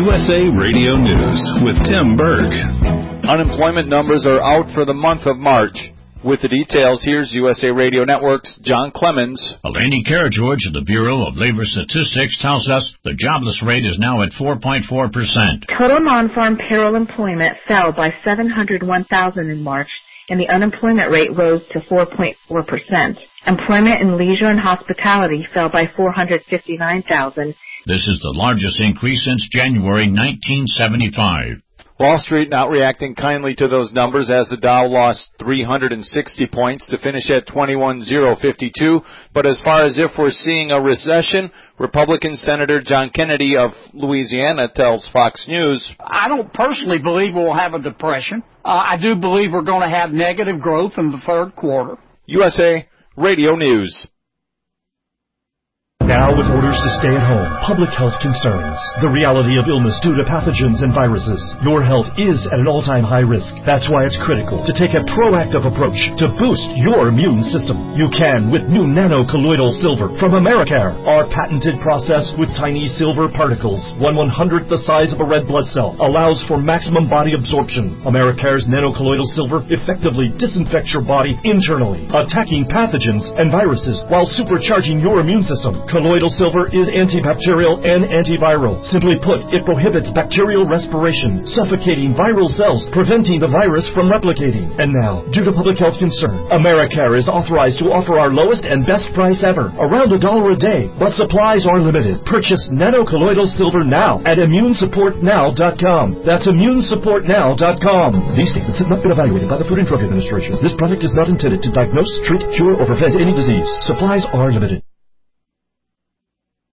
USA Radio News with Tim Berg. Unemployment numbers are out for the month of March. With the details, here's USA Radio Network's John Clemens. Eleni Karageorge of the Bureau of Labor Statistics tells us the jobless rate is now at 4.4%. Total non-farm payroll employment fell by 701,000 in March, and the unemployment rate rose to 4.4%. Employment in leisure and hospitality fell by 459,000. This is the largest increase since January 1975. Wall Street not reacting kindly to those numbers as the Dow lost 360 points to finish at 21,052. But as far as if we're seeing a recession, Republican Senator John Kennedy of Louisiana tells Fox News, I don't personally believe we'll have a depression. I do believe we're going to have negative growth in the third quarter. USA Radio News. Now with orders to stay at home, public health concerns, the reality of illness due to pathogens and viruses. Your health is at an all-time high risk. That's why it's critical to take a proactive approach to boost your immune system. You can with new nano-colloidal silver from Americare. Our patented process with tiny silver particles, 1/100th the size of a red blood cell, allows for maximum body absorption. Americare's nano-colloidal silver effectively disinfects your body internally, attacking pathogens and viruses while supercharging your immune system. Colloidal silver is antibacterial and antiviral. Simply put, it prohibits bacterial respiration, suffocating viral cells, preventing the virus from replicating. And now, due to public health concern, Americare is authorized to offer our lowest and best price ever, around $1 a day, but supplies are limited. Purchase nano-colloidal silver now at ImmuneSupportNow.com. That's ImmuneSupportNow.com. These statements have not been evaluated by the Food and Drug Administration. This product is not intended to diagnose, treat, cure, or prevent any disease. Supplies are limited.